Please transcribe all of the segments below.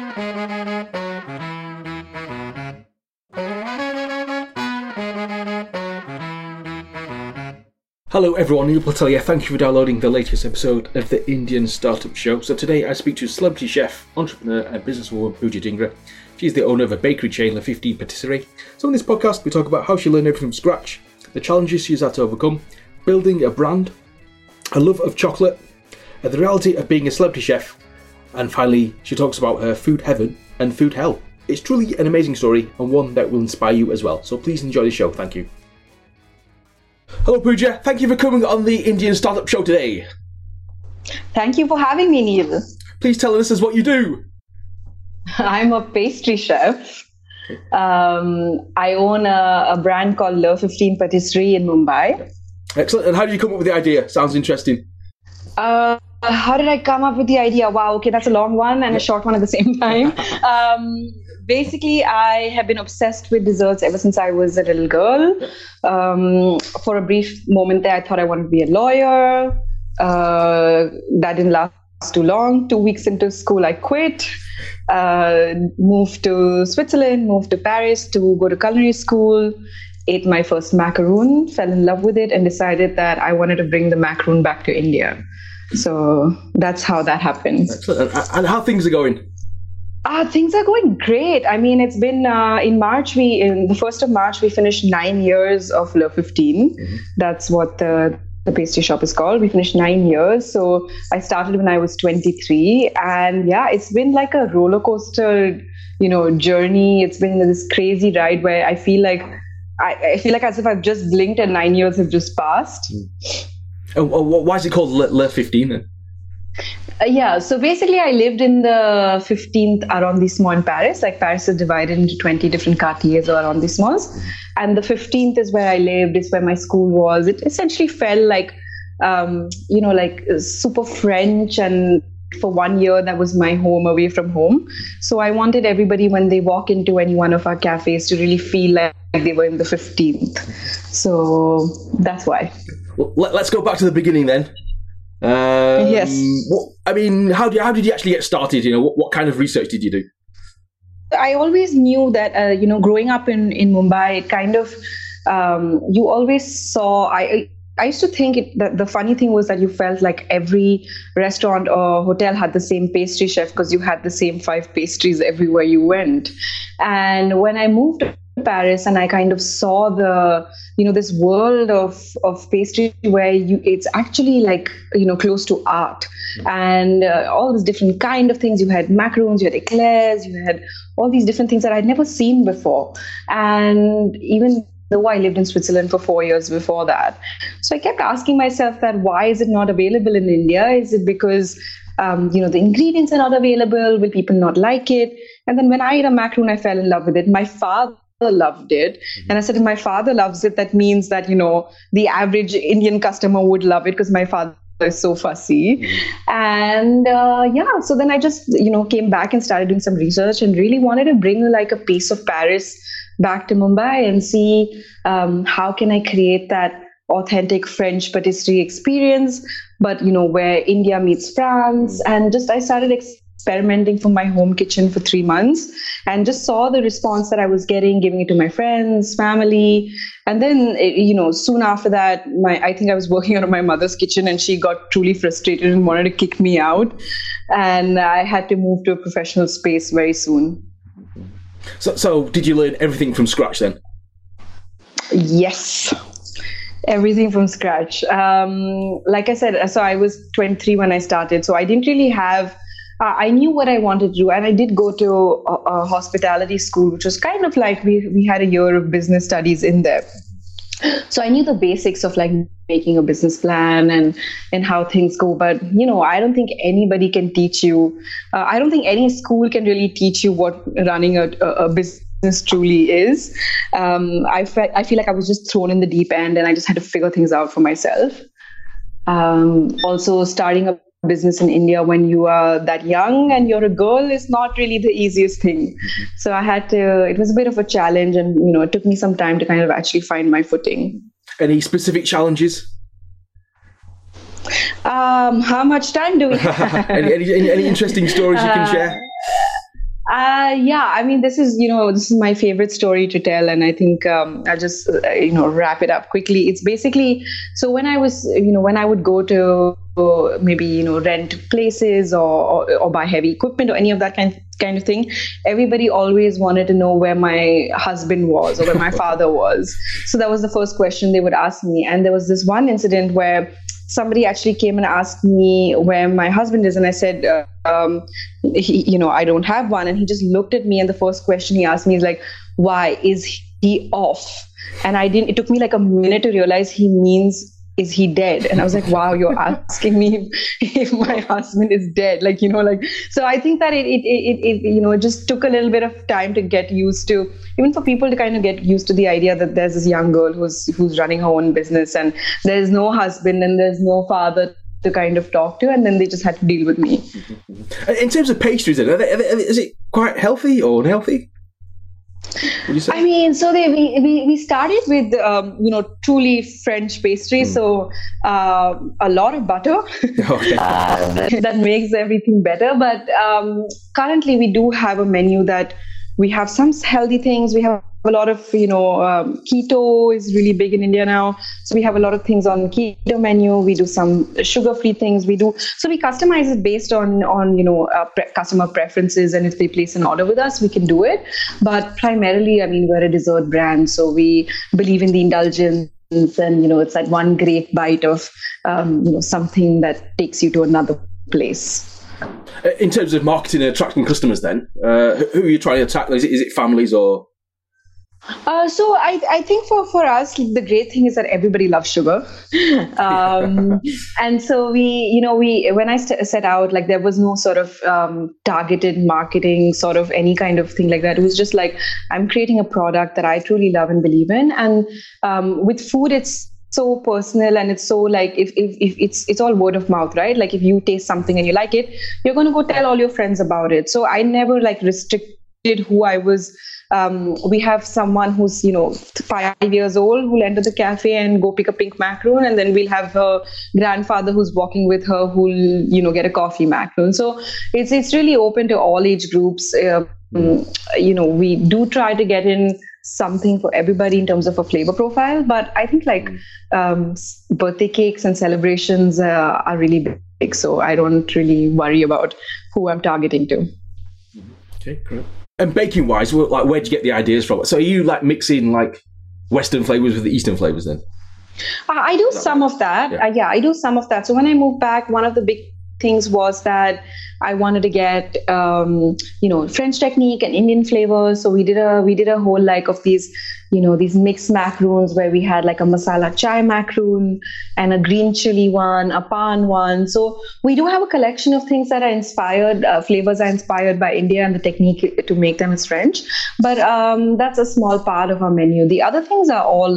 Hello everyone, Neil Patel here. Thank you for downloading the latest episode of the Indian Startup Show. So today I speak to celebrity chef, entrepreneur and businesswoman Pooja Dhingra. She's the owner of a bakery chain, Le 15 Patisserie. So in this podcast we talk about how she learned everything from scratch, the challenges she's had to overcome, building a brand, a love of chocolate, the reality of being a celebrity chef, and finally she talks about her food heaven and food hell. It's truly an amazing story and one that will inspire you as well. So please enjoy the show. Thank you. Hello Pooja, thank you for coming on the Indian Startup Show today. Thank you for having me, Neil. Please tell us what you do. I'm a pastry chef. I own a brand called Le 15 Patisserie in Mumbai. Excellent. And how did you come up with the idea? Sounds interesting. How did I come up with the idea? Wow, okay, that's a long one and a short one at the same time. Basically, I have been obsessed with desserts ever since I was a little girl. For a brief moment there, I thought I wanted to be a lawyer. That didn't last too long. 2 weeks into school, I quit. Moved to Switzerland, moved to Paris to go to culinary school. Ate my first macaroon, fell in love with it, and decided that I wanted to bring the macaroon back to India. So that's how that happened. Excellent. And how things are going? Things are going great. I mean, it's been in the 1st of March, we finished 9 years of Le 15. Mm-hmm. That's what the pastry shop is called. We finished 9 years. So I started when I was 23. And yeah, it's been like a roller coaster, journey. It's been this crazy ride where I feel like as if I've just blinked and 9 years have just passed. Why is it called Le 15 then? So basically I lived in the 15th arrondissement in Paris. Like Paris is divided into 20 different quartiers or arrondissements. And the 15th is where I lived, it's where my school was. It essentially felt like, like super French, and for 1 year that was my home away from home. So I wanted everybody when they walk into any one of our cafes to really feel like they were in the 15th. So that's why. Well, let's go back to the beginning then. Yes. How did you actually get started? What kind of research did you do? I always knew that, growing up in Mumbai, it kind of, you always saw, I used to think that the funny thing was that you felt like every restaurant or hotel had the same pastry chef because you had the same 5 pastries everywhere you went. And when I moved to Paris and I kind of saw this world of pastry where it's actually like, close to art, and all these different kind of things. You had macaroons, you had eclairs, you had all these different things that I'd never seen before. And even though I lived in Switzerland for 4 years before that. So I kept asking myself that why is it not available in India? Is it because, the ingredients are not available? Will people not like it? And then when I ate a macaroon, I fell in love with it. My father loved it. And I said, if my father loves it, that means that, the average Indian customer would love it because my father is so fussy. And so then I just, came back and started doing some research and really wanted to bring like a piece of Paris back to Mumbai and see how can I create that authentic French patisserie experience, but, where India meets France. And just I started experimenting from my home kitchen for 3 months and just saw the response that I was getting, giving it to my friends, family. And then, soon after that, I think I was working out of my mother's kitchen and she got truly frustrated and wanted to kick me out. And I had to move to a professional space very soon. So did you learn everything from scratch then? Yes. Everything from scratch. Like I said, so I was 23 when I started. So I didn't really have I knew what I wanted to do, and I did go to a hospitality school, which was kind of like we had a year of business studies in there. So I knew the basics of like making a business plan and how things go. But, I don't think anybody can teach you. I don't think any school can really teach you what running a business truly is. I feel like I was just thrown in the deep end and I just had to figure things out for myself. Also, starting a business in India when you are that young and you're a girl is not really the easiest thing. Mm-hmm. So it was a bit of a challenge, and it took me some time to kind of actually find my footing. Any specific challenges? How much time do we have? any interesting stories you can share? Yeah, I mean, this is my favorite story to tell, and I think I'll just, wrap it up quickly. It's basically, so when I would go to maybe, rent places or buy heavy equipment or any of that kind of thing, everybody always wanted to know where my husband was or where my father was. So that was the first question they would ask me. And there was this one incident where somebody actually came and asked me where my husband is, and I said, I don't have one. And he just looked at me, and the first question he asked me is like, why is he off? And it took me like a minute to realize he means, is he dead? And I was like, wow, you're asking me if my husband is dead. So I think that it just took a little bit of time to get used to, even for people to kind of get used to the idea that there's this young girl who's running her own business, and there's no husband and there's no father to kind of talk to, and then they just had to deal with me. In terms of pastries, is it quite healthy or unhealthy? I mean, so we started with truly French pastry, so a lot of butter. Okay. That makes everything better. But currently, we do have a menu that we have some healthy things. We have a lot of keto is really big in India now, so we have a lot of things on keto menu. We do some sugar-free things. We customize it based on customer preferences, and if they place an order with us, we can do it. But primarily, I mean, we're a dessert brand, so we believe in the indulgence, and it's that one great bite of something that takes you to another place. In terms of marketing and attracting customers, then who are you trying to attack? Is it families or? So I think for us, the great thing is that everybody loves sugar. And so when I set out, like, there was no sort of targeted marketing, sort of any kind of thing like that. It was just like, I'm creating a product that I truly love and believe in. And with food, it's so personal, and it's so like, if it's all word of mouth, right? Like, if you taste something and you like it, you're going to go tell all your friends about it. So I never restricted who I was. We have someone who's 5 years old who'll enter the cafe and go pick a pink macaroon, and then we'll have her grandfather who's walking with her who'll get a coffee macaroon. So it's really open to all age groups. We do try to get in something for everybody in terms of a flavor profile, but I think birthday cakes and celebrations are really big, so I don't really worry about who I'm targeting to. Okay, great. And baking wise, where'd you get the ideas from? So are you mixing Western flavors with the Eastern flavors then? I do some of that. Yeah. I do some of that. So when I moved back, one of the big things was that I wanted to get French technique and Indian flavors. So we did a whole of these these mixed macaroons where we had a masala chai macaroon and a green chili one, a pan one. So we do have a collection of things that are inspired, flavors are inspired by India, and the technique to make them is French. But that's a small part of our menu. The other things are all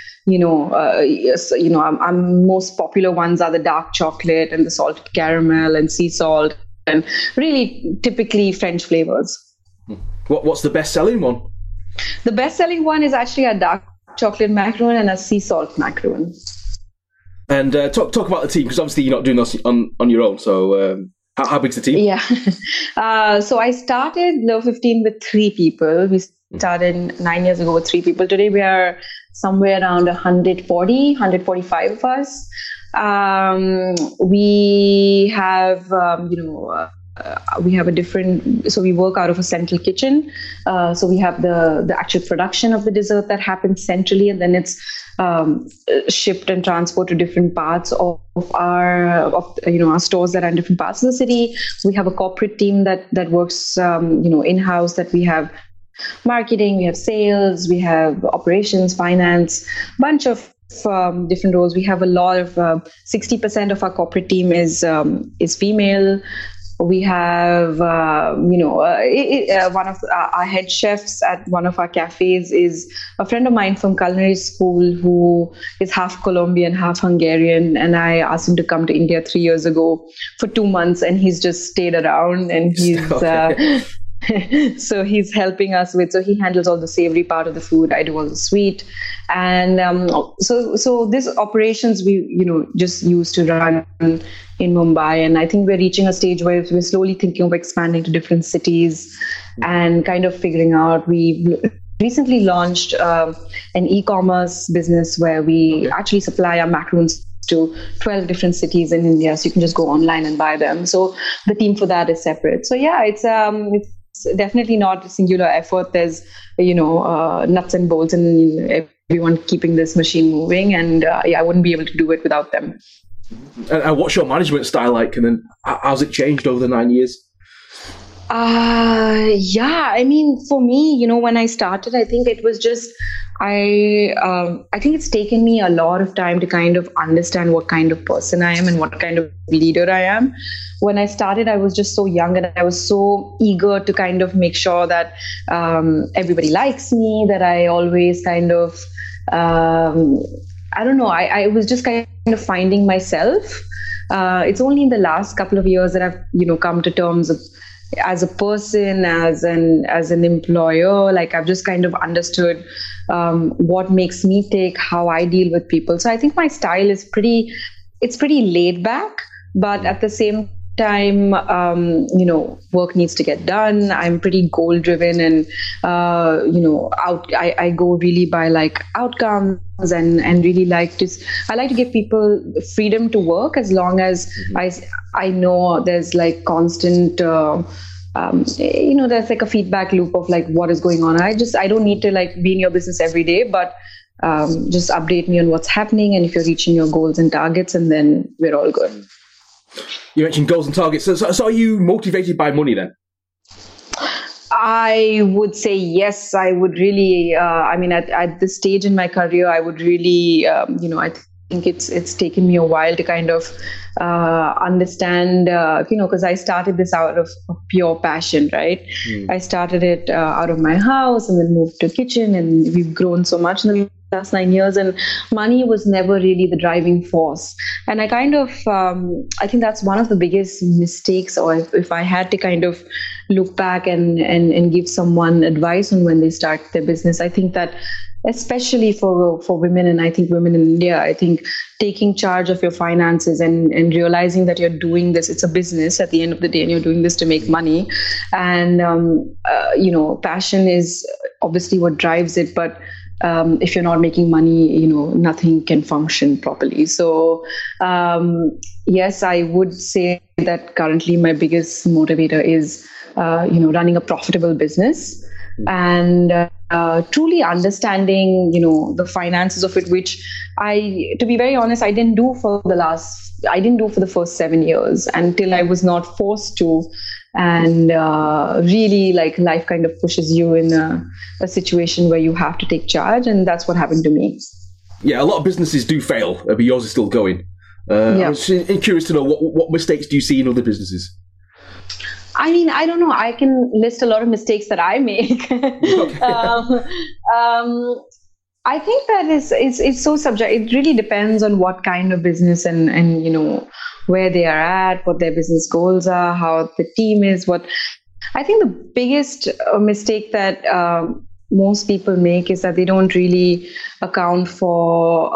I'm most popular ones are the dark chocolate and the salted caramel and sea salt, and really typically French flavors. What's the best-selling one? The best-selling one is actually a dark chocolate macaroon and a sea salt macaroon. And talk about the team, because obviously you're not doing this on your own. So how big's the team? Yeah. So I started Low 15 with 3 people. We started 9 years ago with 3 people. Today we are somewhere around 145 of us. We have, we have a different, so we work out of a central kitchen. So we have the actual production of the dessert that happens centrally, and then it's shipped and transported to different parts of our stores that are in different parts of the city. We have a corporate team that works in-house, that we have marketing, we have sales, we have operations, finance, bunch of different roles. We have a lot of 60% of our corporate team is female. We have one of our head chefs at one of our cafes is a friend of mine from culinary school who is half Colombian, half Hungarian, and I asked him to come to India 3 years ago for 2 months, and he's just stayed around, and he's So he's helping us with, so he handles all the savory part of the food. I do all the sweet. And so these operations we, just used to run in Mumbai. And I think we're reaching a stage where we're slowly thinking of expanding to different cities and kind of figuring out. We recently launched an e-commerce business where we actually supply our macaroons to 12 different cities in India. So you can just go online and buy them. So the team for that is separate. So yeah, it's definitely not a singular effort. There's, nuts and bolts and everyone keeping this machine moving. And I wouldn't be able to do it without them. And what's your management style like? And then how's it changed over the 9 years? For me, when I started, I think it was just, I think it's taken me a lot of time to kind of understand what kind of person I am and what kind of leader I am. When I started, I was just so young and I was so eager to kind of make sure that everybody likes me, that I always kind of, I was just kind of finding myself. It's only in the last couple of years that I've, come to terms of, as a person, as an employer, like I've just kind of understood what makes me tick, how I deal with people. So I think my style is pretty laid back, but at the same time, work needs to get done. I'm pretty goal driven and, I go really by like outcomes and really I like to give people freedom to work as long as I know there's like constant, there's like a feedback loop of like what is going on. I don't need to like be in your business every day, but just update me on what's happening and if you're reaching your goals and targets, and then we're all good. You mentioned goals and targets. So are you motivated by money then? I would say yes. I would really, at this stage in my career, I would really, I think it's taken me a while to kind of understand, because I started this out of pure passion, right? I started it out of my house and then moved to a kitchen, and we've grown so much in the last 9 years, and money was never really the driving force. And I kind of, I think that's one of the biggest mistakes, or if I had to kind of look back and give someone advice on when they start their business, I think that especially for women, and I think women in India, I think taking charge of your finances and realizing that you're doing this, it's a business at the end of the day, and you're doing this to make money. And, passion is obviously what drives it, but if you're not making money, nothing can function properly. So, yes, I would say that currently my biggest motivator is, running a profitable business and truly understanding, the finances of it, which to be very honest, I didn't do for the first 7 years until I was not forced to. And really, like, life kind of pushes you in a situation where you have to take charge, and that's what happened to me. Yeah, a lot of businesses do fail, but yours is still going. I'm curious to know what mistakes do you see in other businesses? I mean, I don't know. I can list a lot of mistakes that I make. I think that it's so subjective. It really depends on what kind of business and where they are at, what their business goals are, how the team is. I think the biggest mistake that most people make is that they don't really account for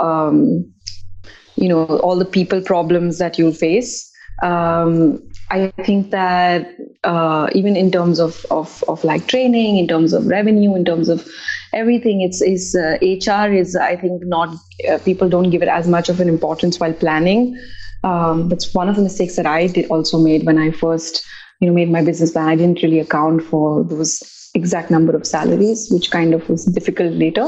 all the people problems that you'll face. I think that even in terms of like training, in terms of revenue, in terms of everything, HR is, I think, not people don't give it as much of an importance while planning. That's one of the mistakes that I also made when I first made my business plan. I didn't really account for those exact number of salaries, which kind of was difficult later.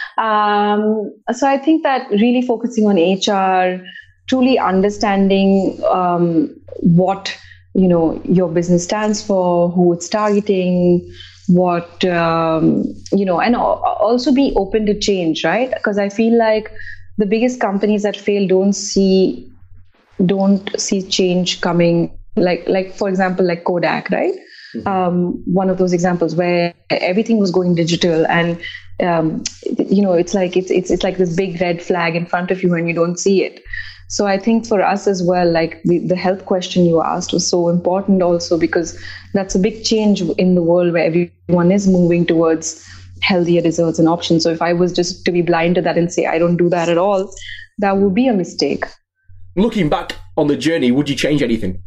So I think that really focusing on HR, truly understanding what your business stands for, who it's targeting, what and also be open to change, right? Because I feel like the biggest companies that fail don't see change coming. Like for example, like Kodak, right? Mm-hmm. One of those examples where everything was going digital, and it's like this big red flag in front of you and you don't see it. So I think for us as well, like the health question you asked was so important also, because that's a big change in the world where everyone is moving towards healthier desserts and options. So if I was just to be blind to that and say I don't do that at all, that would be a mistake. Looking back on the journey, would you change anything?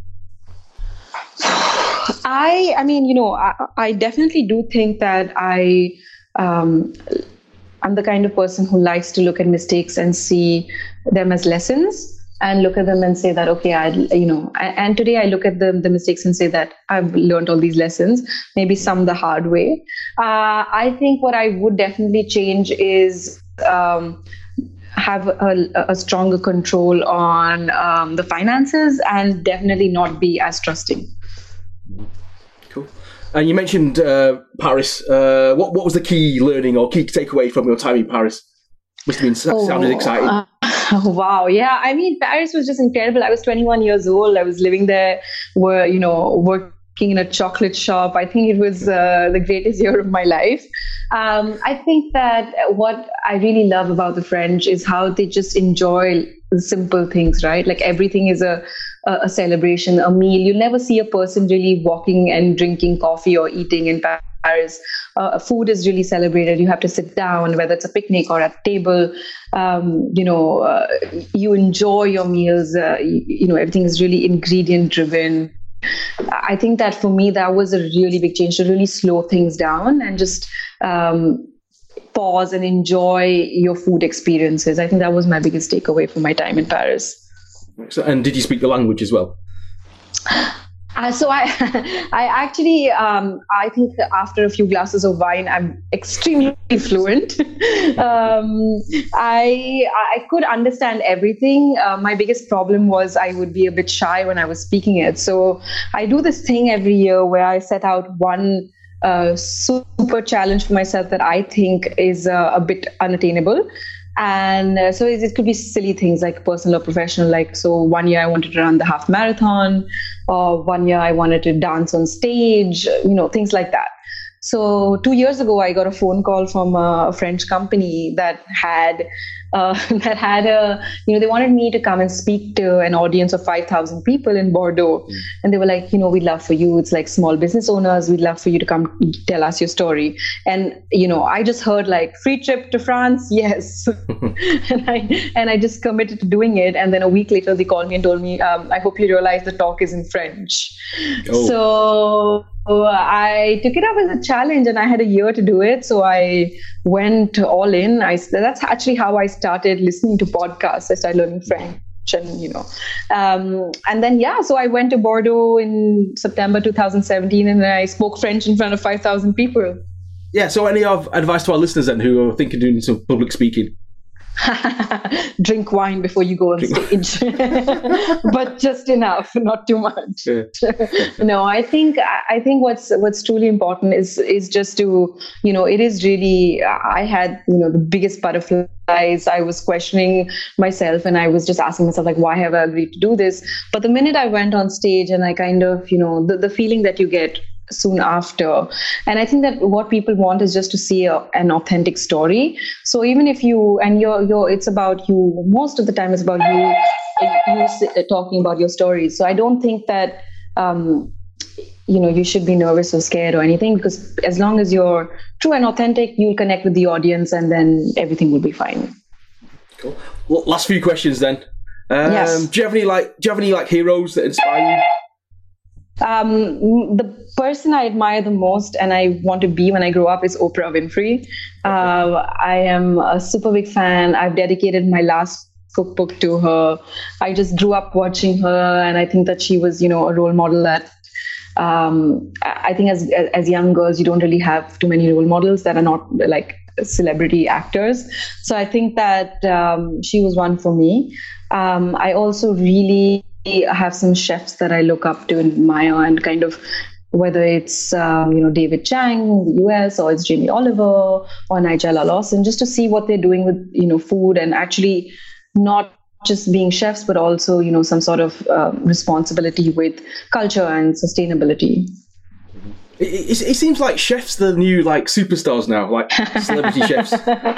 I mean, I definitely do think that I'm the kind of person who likes to look at mistakes and see them as lessons, and look at them and say that, okay, and today I look at the mistakes and say that I've learned all these lessons, maybe some the hard way. I think what I would definitely change is have a stronger control on the finances, and definitely not be as trusting. Cool. And you mentioned Paris. What was the key learning or key takeaway from your time in Paris? Must have been sounded exciting. Wow. Yeah. I mean, Paris was just incredible. I was 21 years old. I was living there, working in a chocolate shop. I think it was the greatest year of my life. I think that what I really love about the French is how they just enjoy the simple things, right? Like everything is a celebration, a meal. You never see a person really walking and drinking coffee or eating in Paris. Food is really celebrated. You have to sit down, whether it's a picnic or at a table. You enjoy your meals. Everything is really ingredient driven. I think that for me, that was a really big change, to really slow things down and just pause and enjoy your food experiences. I think that was my biggest takeaway from my time in Paris. And did you speak the language as well? So I actually, I think after a few glasses of wine, I'm extremely fluent. I could understand everything. My biggest problem was I would be a bit shy when I was speaking it. So I do this thing every year where I set out one super challenge for myself that I think is a bit unattainable. And so it could be silly things like personal or professional. Like, so one year I wanted to run the half marathon, or one year I wanted to dance on stage, things like that. So 2 years ago, I got a phone call from a French company that had they wanted me to come and speak to an audience of 5,000 people in Bordeaux. And they were like, we'd love for you. It's like small business owners. We'd love for you to come tell us your story. And, I just heard like free trip to France. Yes. and I just committed to doing it. And then a week later, they called me and told me, I hope you realize the talk is in French. Oh. So I took it up as a challenge, and I had a year to do it. So I went all in. That's actually how I started listening to podcasts. I started learning French, and then so I went to Bordeaux in September 2017, and I spoke French in front of 5,000 people. Yeah. So any advice to our listeners then who are thinking of doing some public speaking? Drink wine before you go on stage, but just enough, not too much. Yeah. No, I think what's truly important is just to, it is really, I had, the biggest butterflies. I was questioning myself, and I was just asking myself, like, why have I agreed to do this? But the minute I went on stage, and I kind of, the feeling that you get soon after, and I think that what people want is just to see an authentic story. So even if it's about you, most of the time it's about you talking about your stories. So I don't think that you should be nervous or scared or anything, because as long as you're true and authentic, you'll connect with the audience, and then everything will be fine. Cool. Well, last few questions then. Yes. Do you have any heroes that inspire you? The person I admire the most and I want to be when I grow up is Oprah Winfrey. I am a super big fan. I've dedicated my last cookbook to her. I just grew up watching her, and I think that she was, a role model that I think as young girls, you don't really have too many role models that are not like celebrity actors. So I think that she was one for me. I also really have some chefs that I look up to and admire, and kind of whether it's David Chang in the US, or it's Jamie Oliver or Nigella Lawson, just to see what they're doing with food, and actually not just being chefs, but also some sort of responsibility with culture and sustainability. It seems like chefs are the new like superstars now, like celebrity chefs.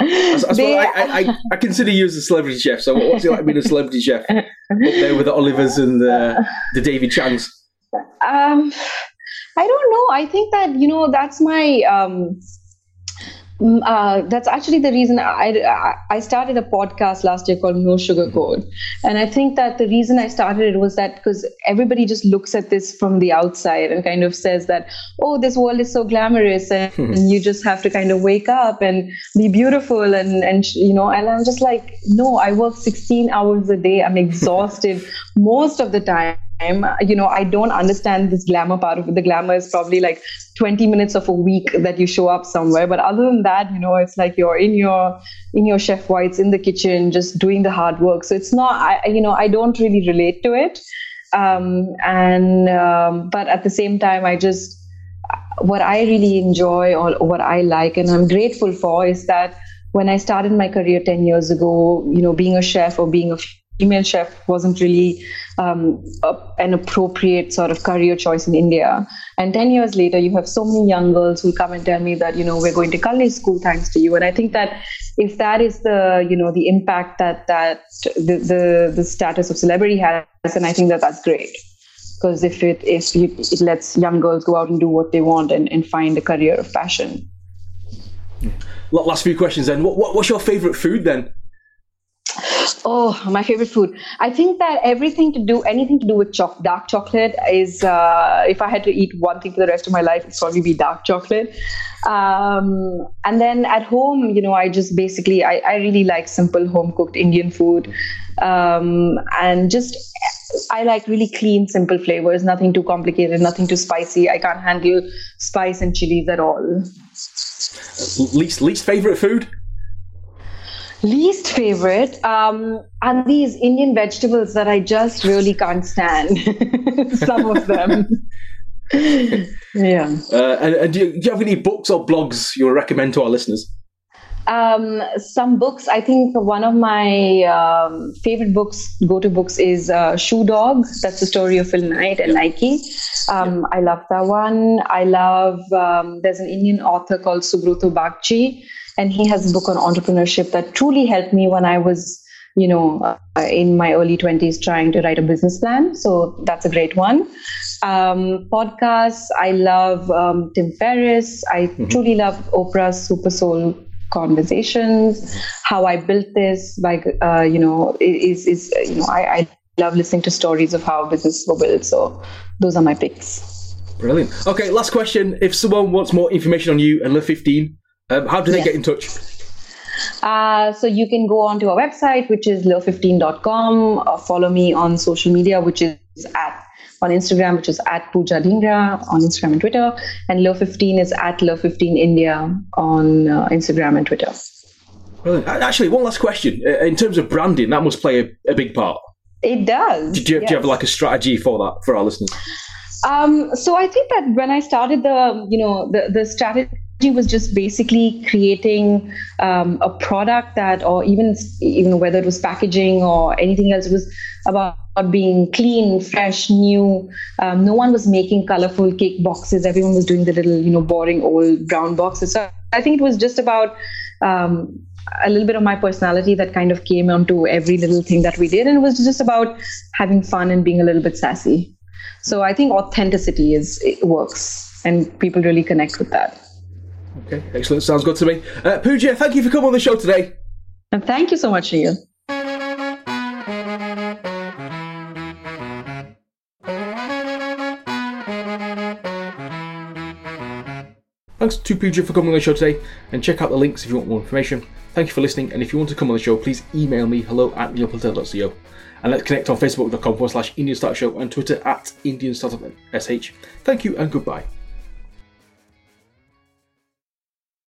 I consider you as a celebrity chef. So what's it like being a celebrity chef up there with the Olivers and the David Changs? I don't know. I think that that's my. That's actually the reason I started a podcast last year called No Sugar Code. And I think that the reason I started it was that because everybody just looks at this from the outside and kind of says that, oh, this world is so glamorous and you just have to kind of wake up and be beautiful. And I'm just like, no, I work 16 hours a day. I'm exhausted most of the time. I don't understand this glamour part of it. The glamour is probably like 20 minutes of a week that you show up somewhere. But other than that, it's like you're in your chef whites in the kitchen, just doing the hard work. So it's not, I don't really relate to it. But at the same time, what I really enjoy or what I like and I'm grateful for is that when I started my career 10 years ago, being a chef or being a female chef wasn't really an appropriate sort of career choice in India. And 10 years later, you have so many young girls who come and tell me that, we're going to culinary school thanks to you. And I think that if that is the impact that the status of celebrity has, then I think that that's great. Because if it lets young girls go out and do what they want and find a career of passion. Last few questions then. What's your favorite food then? Oh, my favorite food. I think that anything to do with dark chocolate is, if I had to eat one thing for the rest of my life, it'd probably be dark chocolate. And then at home, I just basically, I really like simple home cooked Indian food. And just, I like really clean, simple flavors, nothing too complicated, nothing too spicy. I can't handle spice and chilies at all. Least favorite food? Least favorite are these Indian vegetables that I just really can't stand. Some of them. Yeah. And do you have any books or blogs you would recommend to our listeners? Some books. I think one of my favorite go-to books is Shoe Dog. That's the story of Phil Knight and Nike. I love that one. I love, there's an Indian author called Subrata Bagchi. And he has a book on entrepreneurship that truly helped me when I was, in my early 20s trying to write a business plan. So that's a great one. Podcasts, I love Tim Ferriss. I truly love Oprah's Super Soul Conversations. How I built this, I love listening to stories of how businesses were built. So those are my picks. Brilliant. Okay, last question. If someone wants more information on you and Love 15, how do they get in touch? So you can go onto our website, which is love15.com, or follow me on social media, which is on Instagram, which is @Pooja Dhingra on Instagram and Twitter. And Love15 is @Love15India on Instagram and Twitter. Brilliant. Actually, one last question. In terms of branding, that must play a big part. It does. Do you have like a strategy for that for our listeners? So I think that when I started the strategy was just basically creating a product that, or even whether it was packaging or anything else, it was about being clean, fresh, new. No one was making colorful cake boxes. Everyone was doing the little, boring old brown boxes. So I think it was just about a little bit of my personality that kind of came onto every little thing that we did. And it was just about having fun and being a little bit sassy. So I think authenticity works and people really connect with that. Okay, excellent. Sounds good to me. Pooja, thank you for coming on the show today. And thank you so much, Neil. Thanks to Pooja for coming on the show today, and check out the links if you want more information. Thank you for listening, and if you want to come on the show, please email me hello@neilpatel.co, and let's connect on facebook.com/Indian Startup Show and Twitter @Indian Startup SH. Thank you and goodbye.